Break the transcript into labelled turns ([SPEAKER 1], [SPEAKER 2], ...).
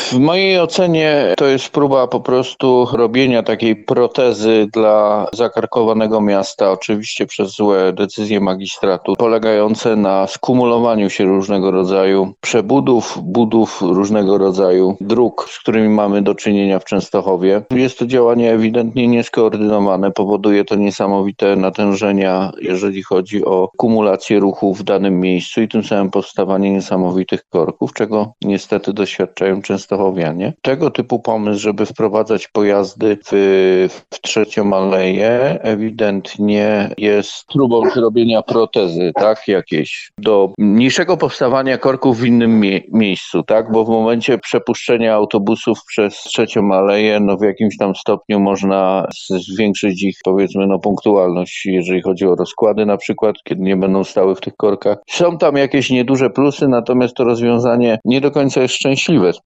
[SPEAKER 1] W mojej ocenie to jest próba po prostu robienia takiej protezy dla zakarkowanego miasta, oczywiście przez złe decyzje magistratu, polegające na skumulowaniu się różnego rodzaju przebudów, budów różnego rodzaju dróg, z którymi mamy do czynienia w Częstochowie. Jest to działanie ewidentnie nieskoordynowane, powoduje to niesamowite natężenia, jeżeli chodzi o kumulację ruchu w danym miejscu i tym samym powstawanie niesamowitych korków, czego niestety doświadczają częstochowianie. Tego typu pomysł, żeby wprowadzać pojazdy w trzecią aleję, ewidentnie jest próbą zrobienia protezy, tak, jakiejś, do mniejszego powstawania korków w innym miejscu, tak, bo w momencie przepuszczenia autobusów przez trzecią aleję, w jakimś tam stopniu można zwiększyć ich, powiedzmy, punktualność, jeżeli chodzi o rozkłady na przykład, kiedy nie będą stały w tych korkach. Są tam jakieś nieduże plusy, natomiast to rozwiązanie nie do końca jest szczęśliwe